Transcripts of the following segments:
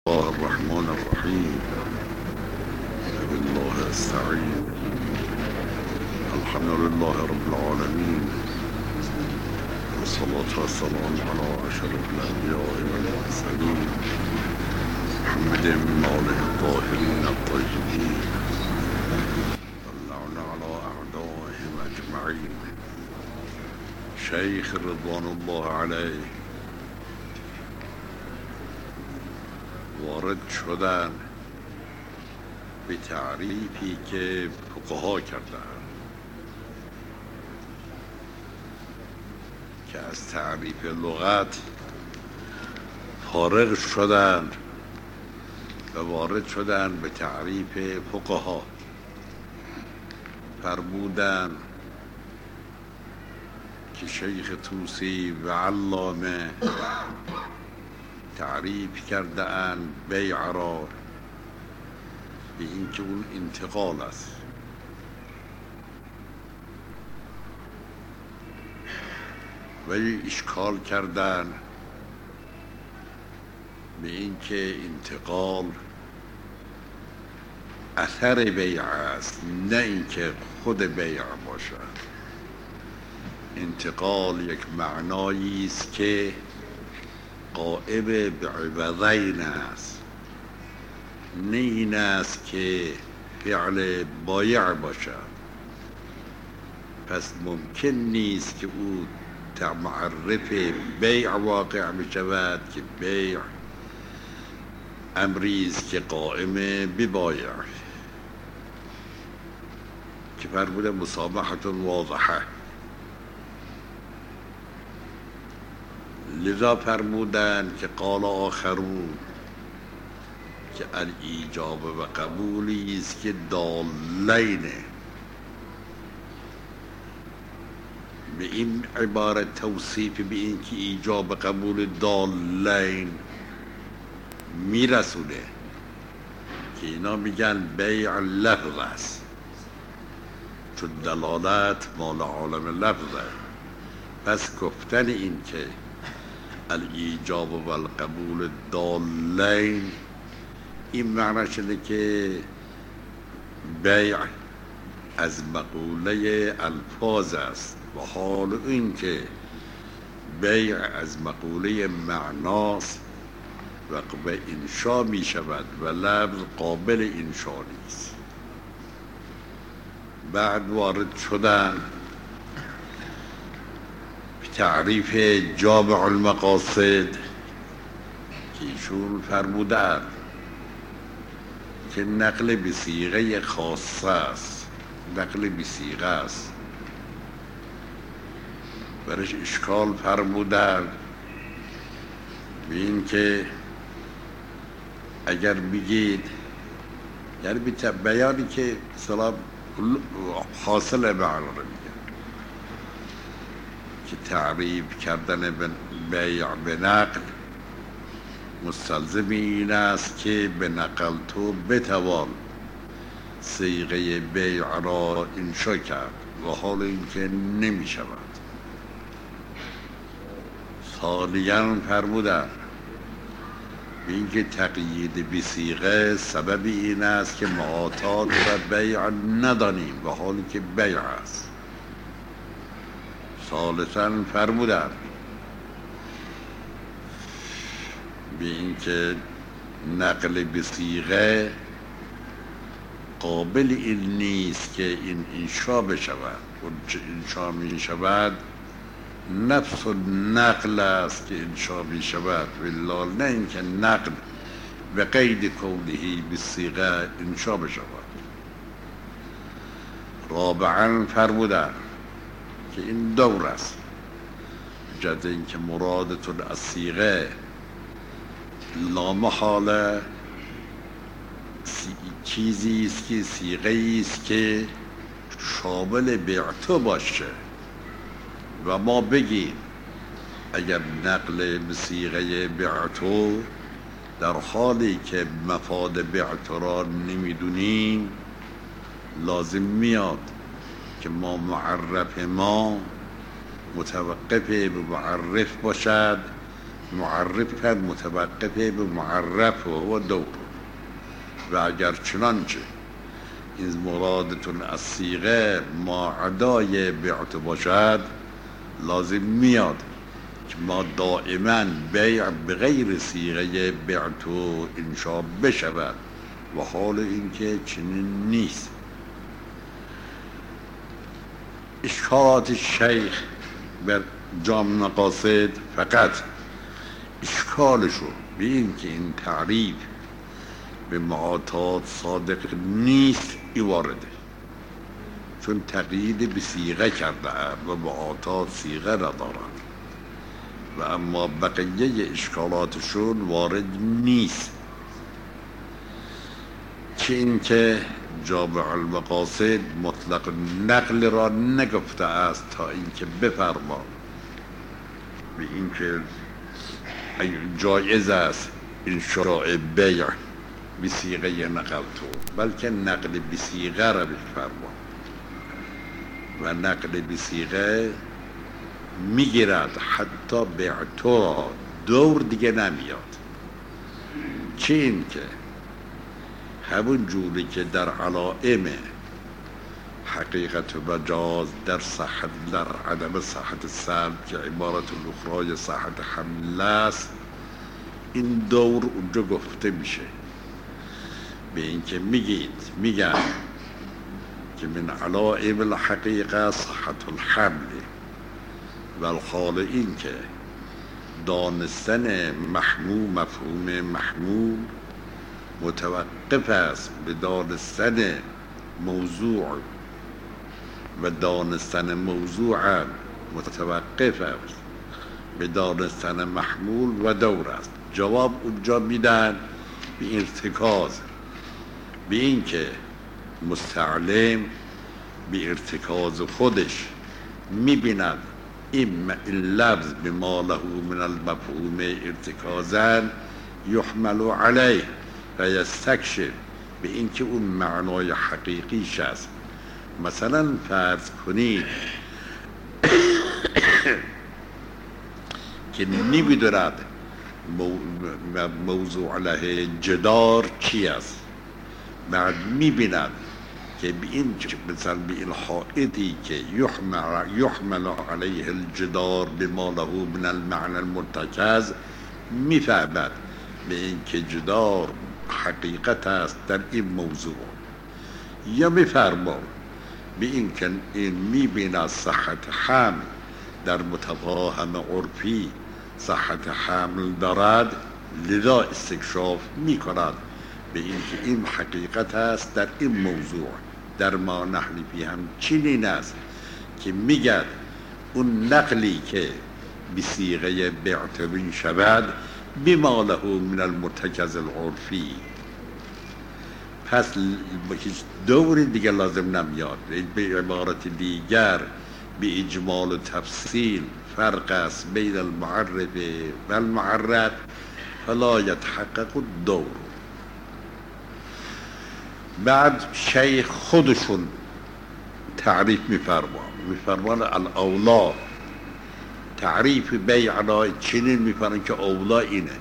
الله الرحمن الرحيم. بالله استعين. الحمد لله رب العالمين، والصلاة والسلام على أشرف الأنبياء والمرسلين محمد بن آله الطاهرين الطيبين، واللعن على أعدائهم أجمعين. شيخ رضوان الله عليه وارد شدن به تعریفی که فقها کردند که از تعریف لغت فارغ شدند و وارد شدند به تعریف فقها. فرمودند که شیخ طوسی و علامه تعریف کرده اند بیع را به اینکه اون انتقال است، ولی اشکال کردن به اینکه انتقال اثر بیع است، نه اینکه خود بیع باشد. انتقال یک معنایی است که قائم بعوضین است، نه این است که فعل بایع باشد. پس ممکن نیست که او معرف بیع واقع بشود که بیع امری است که قائم ببایع، که فرموده مسامحة واضحه. لذا فرمودند که قال آخرون که الایجاب و قبولی است که دالینه. به این عبارت توصیف به این که ایجاب و قبول دالین میرسونه که اینا میگن بیع لفظ است، چون دلالت مال عالم لفظه. پس گفتن این که الایجاب و القبول دالین، این معنی شده که بیع از مقوله الفاظ است، و حال این که بیع از مقوله معناست و به انشا می شود و لفظ قابل انشا نیست. بعد وارد شدن تعریف جامع المقاصد که ایشون فرمودند که نقل به صیغه خاصه است، نقل به صیغه است. برش اشکال فرمودند به این که اگر بگید، یعنی به بیانی که سلام حاصل معنی رو میگن، که تعریف کردن بیع به نقل مستلزم این است که به نقل تو بتوان صیغه بیع را انشا کرد، و حال اینکه نمی شود. ثانیاً فرمودند به اینکه تقیید به صیغه سبب این است که معاطات و بیع ندانیم، و حالی که بیع است. ثالثاً فرمودند به اینکه نقل به صیغه قابل این نیست که این انشا بشود، و چه انشا می شود نفس نقل است که انشا می شود، والله نه اینکه نقل به قید کونه به صیغه انشا بشود. رابعاً فرمودند که این دور است، جد اینکه مرادتون از صیغه لامحاله چیزی است که صیغه است که شامل بیعتو باشه، و ما بگیم اگر نقل به صیغه بیعتو در حالی که مفاد بیعتو را نمیدونیم، لازم میاد که ما معرف ما متوقف به معرف باشد معرف کرد متوقف به معرف و هو دور. و اگر چنانچه این مرادتون از صیغه معدای بعت باشد، لازم میاد که ما دائما بیع به غیر صیغه بعت و انشا بشود و حال اینکه چنین نیست. اشکالات شیخ بر جامع مقاصد فقط اشکالشو به این که این تعریف به معاطات صادق نیست ای وارده، چون تقیید به صیغه کرده و معاطات صیغه را دارند و اما بقیه اشکالاتشون وارد نیست. که این که جامع المقاصد مطلق نقل را نگفته است تا اینکه بفرما به اینکه جایز است انشاء بیع بصیغه نقل تو، بلکه نقل بصیغه را بفرما و نقل بصیغه میگیرد حتی بیعتو را دور دیگه نمیاد. چه این که همون جوری که در علائم حقیقت و مجاز در صحت در عدم صحت سلب که عبارت الاخرای صحت حمل است، این دور اونجا گفته میشه. به این که میگن که من علائم الحقیقه صحت الحمل و الحال این که دانستن مفهوم محمول متوقف است به دانستن موضوع و دانستن موضوع متوقف است به دانستن محمول و دور است. جواب اونجا میدن به ارتکاز، به این که مستعلم به ارتکاز خودش میبیند این لفظ بما له من المفهوم ارتکازا یحمل علیه و یستکشف به این که اون معنای حقیقیش است. مثلا فرض کنید که نمیدارد موضوع علیه جدار چی است، بعد میبیند که به این مثلا به این حائطی که یحمل علیه الجدار بما له من المعنى المرتکز، میفهمد به این که جدار حقیقت است در این موضوع، یا میفرماد به این که این میبیند صحت حمل در متفاهم عرفی صحت حمل دارد، لذا استکشاف میکند به این که این حقیقت است در این موضوع. در ما نحلی هم چنین است که میگد اون نقلی که بصیغه بعت می شود بما له من المرتکز العرفی، پس هیچ دوری دیگه لازم نمیاد. به عبارت دیگر به اجمال و تفصیل فرق است بین المعرف و المعرف فلا یتحقق الدور. بعد شیخ خودشون تعریف میفرمان الاولا، تعریف بیع را چنین میفرمان که اولا اینه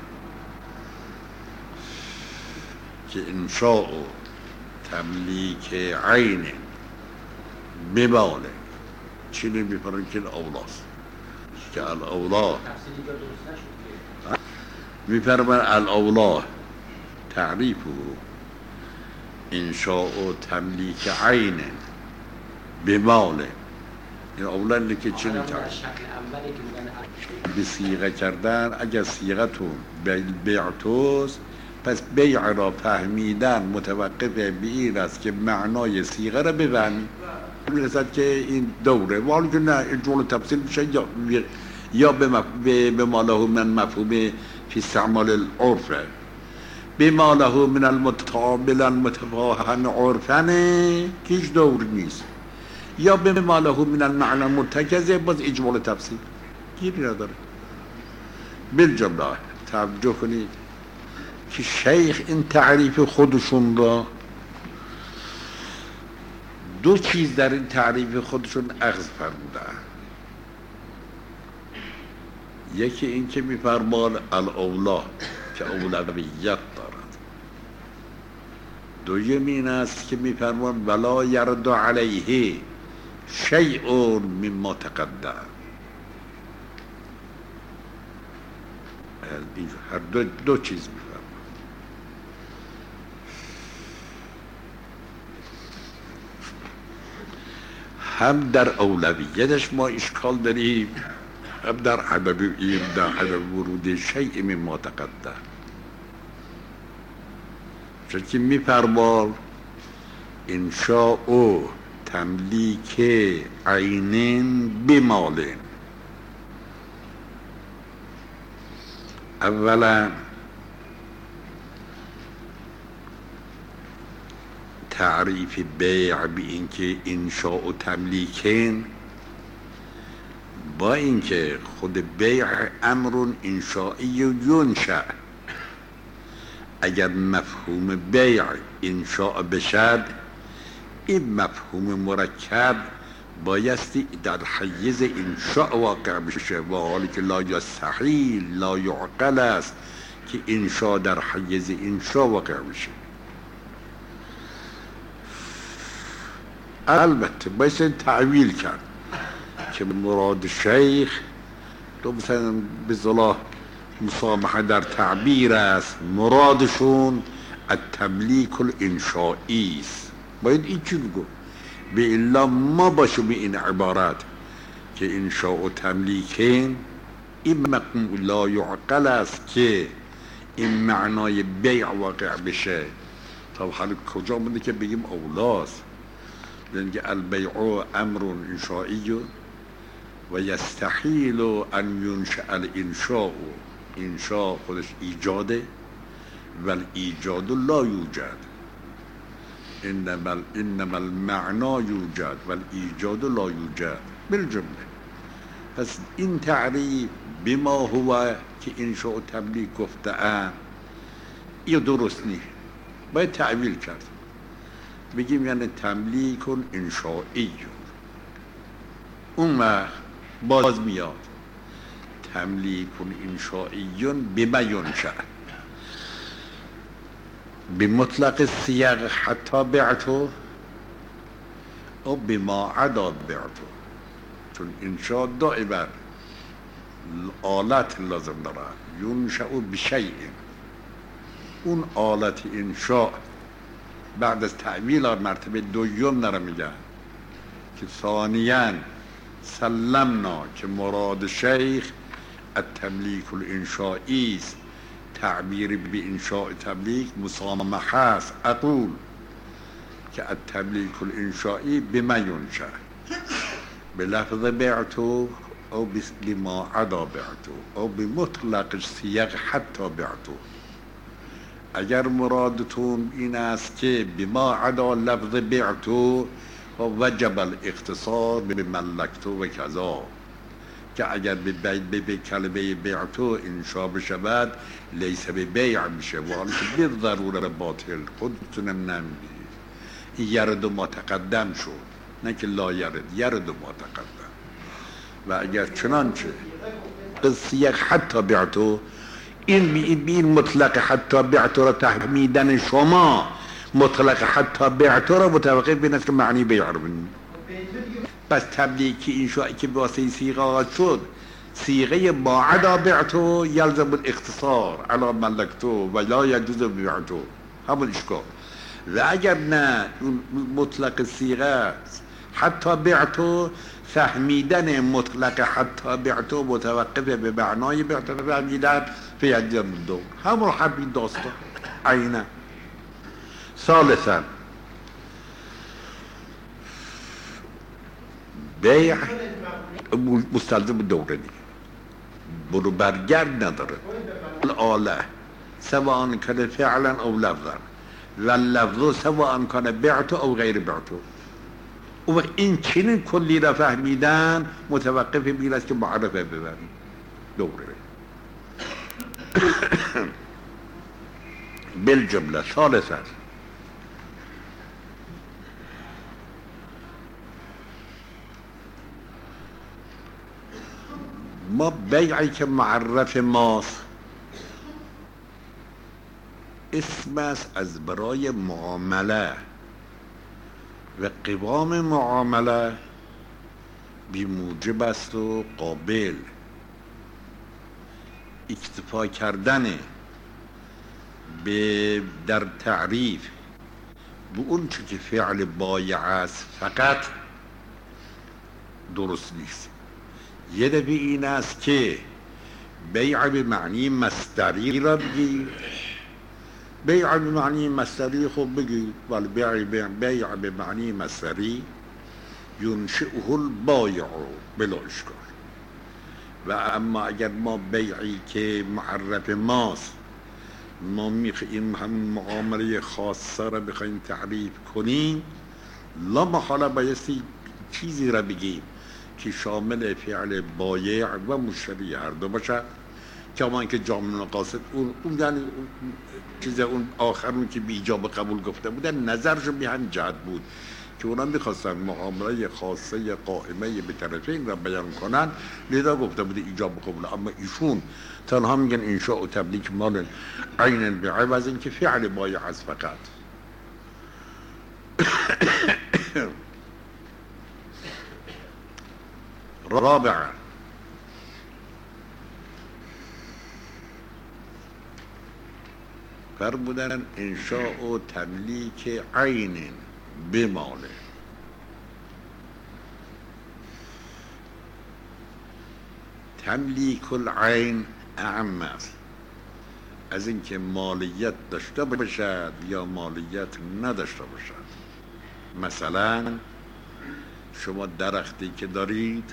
که انشاء و تملیک عین بماله، چنین میفرمان که اولاست که الاولا میفرمان الاولا تعریف انشاء و تملیک عین بماله. این اولا اینه که چنین تعریف به صیغه کردن. اگر صیغتون بیعتوست پس بیع را فهمیدن متوقف به این است که معنای صیغه را بفهمی. میرسد که این دوره ولی که نه اجمال تفصیل میشه یا به ما له من مفهوم فی استعمال العرف بما له من المتقابل المتفاهم عرفا که هیچ دور نیست، یا به ما له من المعنى المرتکز باز اجمال تفصیل گیری نداره. بالجمله توجه کنید که شیخ این تعریف خودشون را دو چیز در این تعریف خودشون اخذ فرمودن. یکی این که میفرماد الاولا که اولویت دارد. دوم این است که میفرماد ولا یرد علیه شیء مما تقدم. هر دو چیز میفرماد. هم در اولویتش ما اشکال داریم، هم در عدم ورود شیء مما تقدم. چون که میفرماد انشاء و تملیک عینین بمالین. اولا تعریف بیع به اینکه انشاء و تملیکین، با اینکه خود بیع امر انشائی ینشأ، اگر مفهوم بیع انشاء بشد این مفهوم مرکب بایستی در حیز انشاء واقع بشه، و حالی که لا یستحیل لا یعقل است که انشاء در حیز انشاء واقع بشه. البته باید تعویل کرد که مراد شیخ تو مثلا به صلاح مسامحه در تعبیر است، مرادشون التملیک الانشائی است. باید این چی بگو به الا ما باشه به این عبارت که انشاء و تملیکین این مقام لا یعقل است که این معنای بیع واقع بشه. طب حالا کجا بوده که بگیم اولاست؟ لأن البيع أمر إنشائي ويستحيل أن ينشأ الإنشاء. إنشاء خودش إيجاده والإيجاد لا يوجد، إنما المعنى يوجد والإيجاد لا يوجد بالجملة. پس این تعریف بما هو که انشاء و تملیک گفته‌ام این درست نیست، باید تعویل کرد. بگیم یعنی تملیک انشائی. اون وقت باز میاد تملیک انشائی بما ینشأ بمطلق الصیغ حتی بعتو او بما عدا بعتو. چون انشاء دائما آلت لازم داره، ینشأ بشیء. اون آلت انشاء بعد از تعویل مرتبه دوم نره میگن که ثانیاً سلمنا که مراد شیخ التملیک الانشائی است. تعبیر به انشاء تملیک مسامحه است. اقول که التملیک الانشائی بما ینشأ بلفظ بعتو او بما عدا بعتو او بمطلق الصیغ حتی بعتو. اگر مرادتون این است که بما عدا لفظ بعتو وجب الاختصار به ملکتو و کذا، که اگر به کلمه بعتو انشاء بشود لیس به بیع میشه، و حالی که به ضرور باطل خودتونم نمیدید. این یرد ما تقدم شد، نه که لا یرد ما تقدم. و اگر چنانچه قصیق حتی بعتو، این مطلق حتی بعتو را تحمیدن شما مطلق حتی بعتو را متوقف بین است که معنی بیع رو بینید. پس تملیکی انشائی که واسه صیغه آغاز شد، صیغه با عدا بعتو یلزم الاختصار علی ملکتو و لا یجوز بعتو، همون اشکال. و اگر نه مطلق صیغه حتی بعتو، فهمیدن مطلق حتی بعتو متوقف به معنای بعتو فهمیدن فیجم دو، همون حبی داستان عینه. ثالثا بیع مستلزم دوره دیگه، برو برگرد نداره. الاله سواء کان فعلا او لفظا و اللفظ سواء کان بعتو او غیر بعتو. و این چنین کلی را فهمیدن متوقف بین است که معرفه ببرن دوره. بالجمله ثالثا ما بیعی که معرف ماست اسم است از برای معامله و قوام معامله بی موجب است و قابل اکتفا کردن در تعریف به اون چه که فعل بایع است فقط درست نیست. یه دفعه این است که بیع به معنی مصدری را بگی، بیع به معنی مصدری خب بگی، ولی بیع به معنی مصدری ینشئه البایع بلا اشکال. و اما اگر ما بیعی که معرف ماست ما میخوایم همون معامله خاصه را بخوایم تعریف کنیم، لا محاله بایستی چیزی را بگیم که شامل فعل بایع و مشتری هر دو باشد، کما که جامع قاصد اون یعنی چیز اون آخرون که بی ایجاب قبول گفته بودن نظرشون به هم جهت بود که اونا میخواستن معامله خاصه قائمه به طرفین را بیان کنن، لذا گفته بوده ایجاب قبول. اما ایشون تنها میگن انشاء و تبلیغ مال عین به عوض این که فعل بایع است فقط. رابعا فرمودن انشاء و تملیک عین بماله. تملیک العین اعم است از اینکه مالیت داشته باشد یا مالیت نداشته باشد. مثلا شما درختی که دارید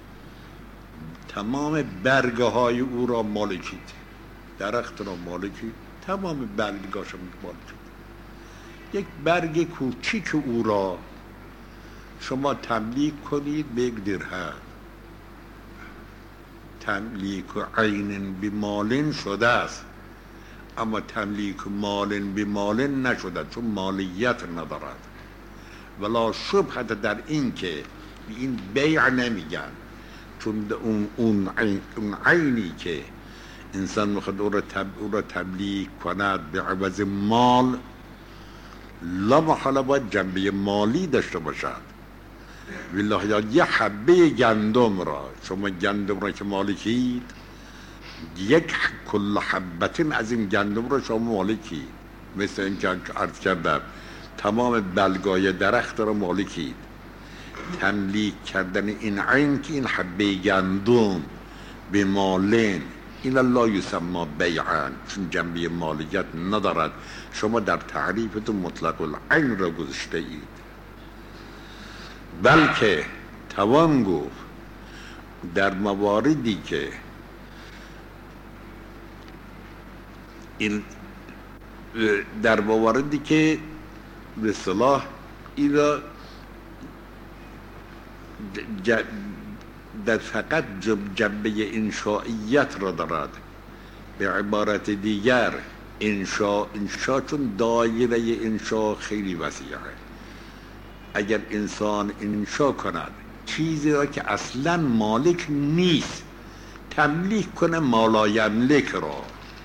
تمام برگه های او را مالکید، درخت را مالکید، تمام برگهاش را مالکید. یک برگ کوچیک او را شما تملیک کنید به 1 درهم، تملیک عین بمال شده است، اما تملیک مال بمال نشده چون مالیت ندارد. ولا شبهت در این که به این بیع نمیگن، چون اون عینی که انسان میخواد او را تملیک کند به عوض مال لا محاله باید جنبه مالی داشته باشد. والله یا یه حبه گندم را شما گندم را که مالکید، یک کل حبتین از این گندم را شما مالکید، مثل این که عرض کردم تمام بلگای درخت را مالکید. تملیک کردن این عین که این حبه گندم به مالین این لا یسمى بیعا، چون جنبه مالیت ندارد. شما در تعریفتون مطلق العین را گذاشته اید. بلکه توان گفت در مواردی که به اصطلاح این را در فقط جنبه انشائیت را دارد. به عبارت دیگر انشاء چون دایره انشاء خیلی وسیعه. اگر انسان انشاء کند چیزی را که اصلا مالک نیست تملیک کنه مالا یملک را،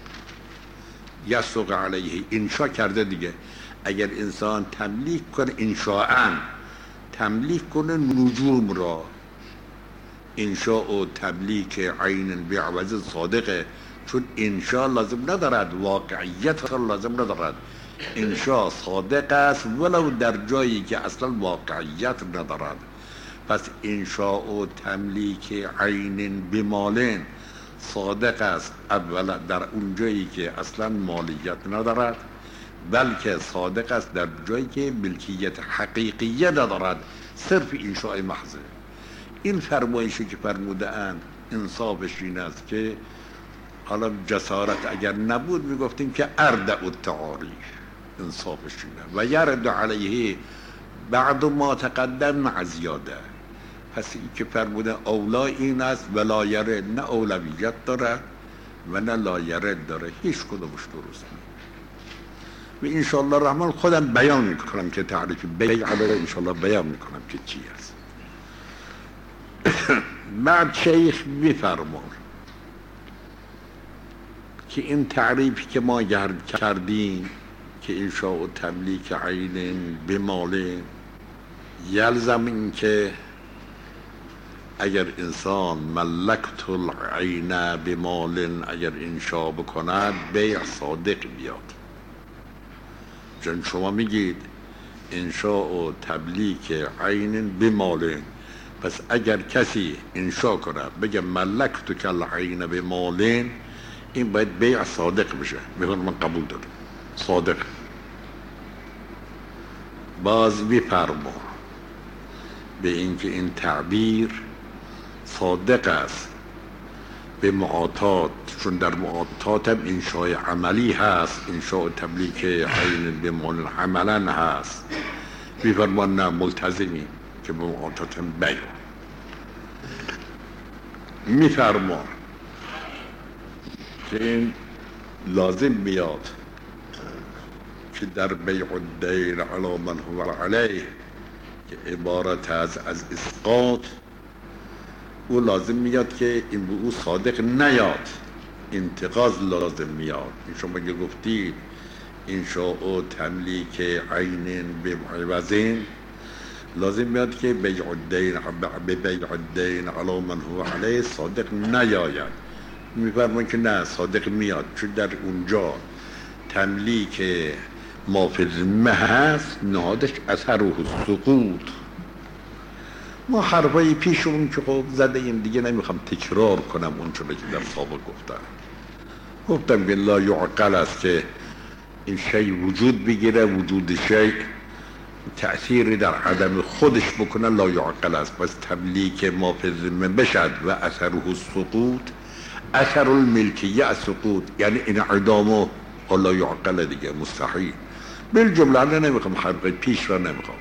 یسوق علیه انشاء کرده دیگه. اگر انسان تملیک کنه انشاءن تملیک کنه نجوم را، انشاء و تملیک عین بعوض صادقه، چون انشاء لازم ندارد واقعیت را لازم ندارد. انشاء صادق است ولو در جایی که اصلا واقعیت ندارد. پس انشاء و تملیک عین بمالین صادق است اولا در اون جایی که اصلا مالیت ندارد، بلکه صادق است در جایی که ملکیت حقیقیه ندارد، صرف انشاء محضه. این فرمایشی که فرموده اند انصافش این است که حالا جسارت اگر نبود میگفتیم که اردع التعاریف، انصافش اینه و یرد علیه بعد ما تقدم مع زیاده. پس این که فرموده اولا این است ولا یرد، نه اولویت داره و نه لا یرد داره، هیچ کدومش درست نیست. و انشاءالله رحمان خودم بیان میکنم که تعریف بیع علیه انشاءالله بیان میکنم که چی است. بعد شیخ میفرمان که این تعریفی که ما کردیم که انشاء و تملیک عین بمال، یلزم این که اگر انسان ملکت العین بمال اگر انشاء بکند بیع صادق بیاد. چون شما میگید انشاء و تملیک عین بمال، پس اگر کسی انشاء کند بگه ملکت کل عین بمال، این باید بیع صادق بشه. میگن من قبول دارم صادق. باز میفرما به اینکه این تعبیر صادق است به معاطات، چون در معاطات هم انشاء عملی هست، انشاء تملیک عین بمال عملا هست. میفرمان نه ملتزمی که به معاطات هم بیع. میفرما که این لازم بیاد که در بیع الدین علی من هو علیه که عبارت از اسقاط، او لازم میاد که این به او صادق نیاد، انتقاض لازم میاد. این شما که گفتید انشاء و تملیک عین بعوضین، لازم میاد که بیع الدین علی من هو علیه صادق نیاید. میفرمان که نه صادق میاد، چون در اونجا تملیک ما فی الذمه هست، نهادش اثر و سقوط. ما حرفای پیشمون که خب زده ایم دیگه، نمیخوام تکرار کنم اون چون که در سابق گفتم که لا یعقل است که این شی وجود بگیره، وجود شی تأثیری در عدم خودش بکنه، لا یعقل است. پس تملیک ما فی الذمه بشد و اثره سقوط، اثر الملکیه سقوط، یعنی انعدامه لا یعقل دیگه مستحیل. بالجمله نمیخوام حرف پیش را نمیخوام.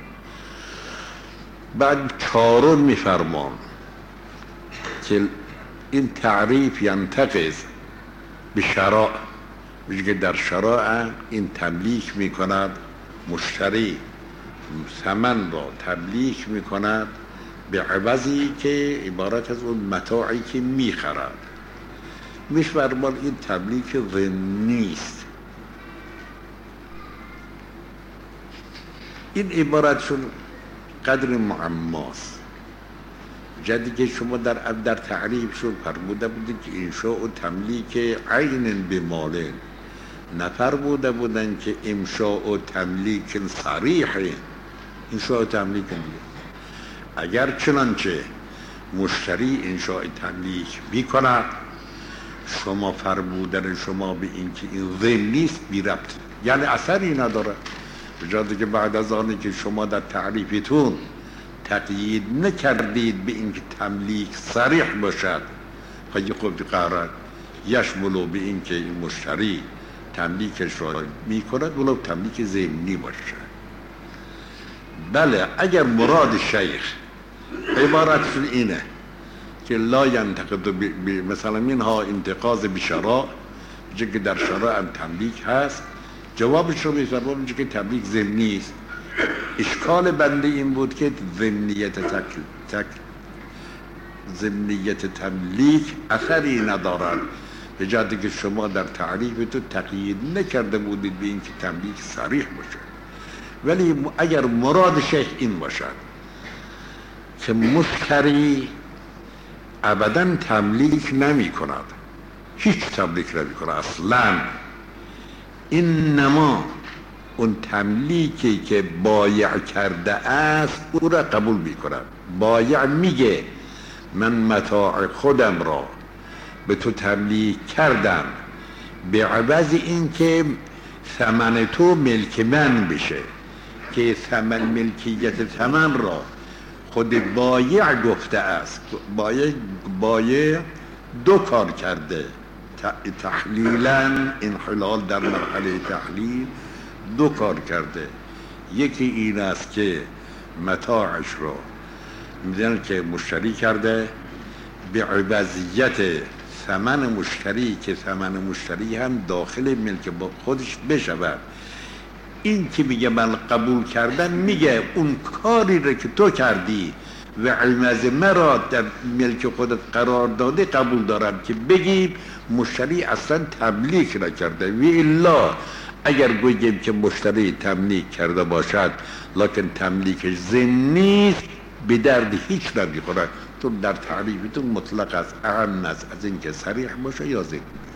بعد چهارم میفرمان که این تعریف ینتقض به شرع، میگه که در شرع این تملیک میکند، مشتری ثمن را تملیک میکند به عوضی که عبارت از اون متاعی که میخرد. میفرمان این تملیک ضمنی است. این عبارتشون قدر معماست. جدی که شما در تعریفشون فرموده بودید که انشاء و تملیک عین بمال، نفرموده بودن که انشاء و تملیک صریح، انشاء و تملیک دیگه. اگر چنانچه مشتری انشاء تملیک بیکند، شما فرمودن شما به اینکه این ضمنی است بی ربط، یعنی اثری نداره. بجاده که بعد از آنی که شما در تعریفتون تقیید نکردید به اینکه تملیک صریح باشد، خیلی خوب قرار یشملو به اینکه این مشتری تملیکش را میکند ولو تملیک ضمنی باشد. بله اگر مراد شیخ عبارتشون اینه که لا ینتقد مثلا منها انتقاض بشراء، که در شراء هم تملیک هست، جوابش رو میفرمون که تملیک ضمنی است. اشکال بنده این بود که ضمنیت تملیک اثری ندارد، به جهتی که شما در تعریفتون تقیید نکرده بودید به این که تملیک صریح باشه. ولی اگر مراد شیخ این باشد که مشتری ابدا تملیک نمی کند، هیچ تملیک نمی کند اصلا، اینما اون تملیکی که بایع کرده است او را قبول می کند. بایع میگه من متاع خودم را به تو تملیک کردم به عوض این که ثمن تو ملک من بشه، که ثمن ملکیت ثمن را خود بایع گفته است. بایع دو کار کرده، تحلیلا انحلال در مرحله تحلیل دو کار کرده. یکی این است که متاعش را میدونن که مشتری کرده به عوضیت ثمن مشتری، که ثمن مشتری هم داخل ملک با خودش بشود. این که میگه من قبول کردن، میگه اون کاری را که تو کردی و عوض مرا در ملک خودت قرار داده قبول دارم که بگیم مشتری اصلا تملیک نکرده. و الا اگر بگیم که مشتری تملیک کرده باشد لکن تملیکش ضمنی نیست، به درد هیچ نمیخورد، چون در تعریفتون مطلق است، اهم است از اینکه صریح باشه یا ضمنی.